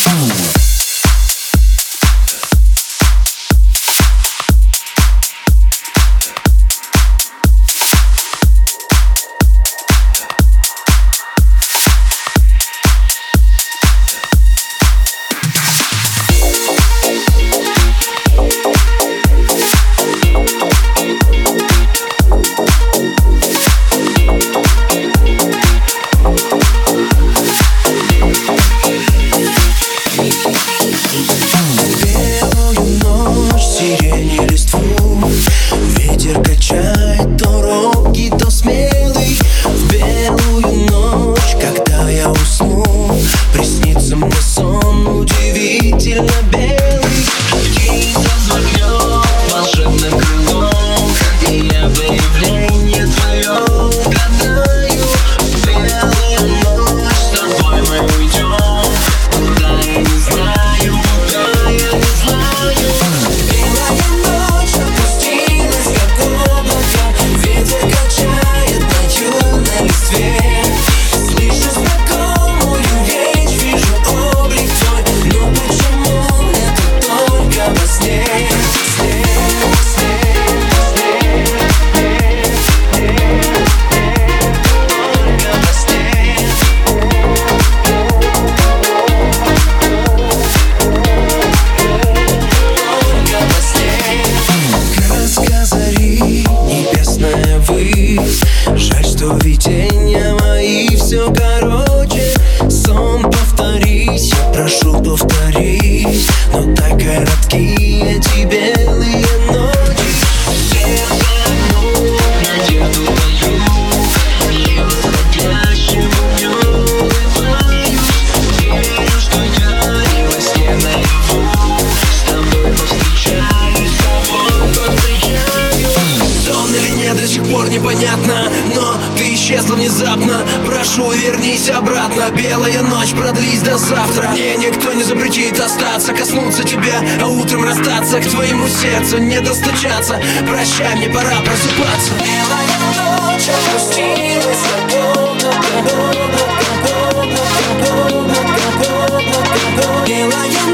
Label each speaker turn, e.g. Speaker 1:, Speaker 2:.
Speaker 1: Ветер качает то робкий, то смелый. В белую ночь, когда я усну, приснится мне сон удивительно белый. Птица взмахнет волшебным крылом, и я появление твое угадаю. В белую ночь с тобой мы уйдем, куда я не знаю, куда я не знаю. Белая ночь опустилась, как облако, ветер качает на юной листве. Слышу знакомую речь, вижу облик твой, но почему это только во сне? Краска зари, небесная высь. Жаль, что видения мои все короче. Сон повторись, я прошу повторись, но так коротки эти белые ночи. Сердце одну надежду даю, и восходящему дню улыбаюсь. Верю, что я и во сне наяву с тобой повстречаюсь, с тобой повстречаюсь. Сон или нет, до сих пор непонятно, но ты исчезла внезапно. Прошу, вернись обратно. Белая ночь, продлись до завтра. Мне никто не запретит остаться, коснуться тебя, а утром расстаться. К твоему сердцу не достучаться. Прощай, мне пора просыпаться. Белая ночь опустилась, как облако. Белая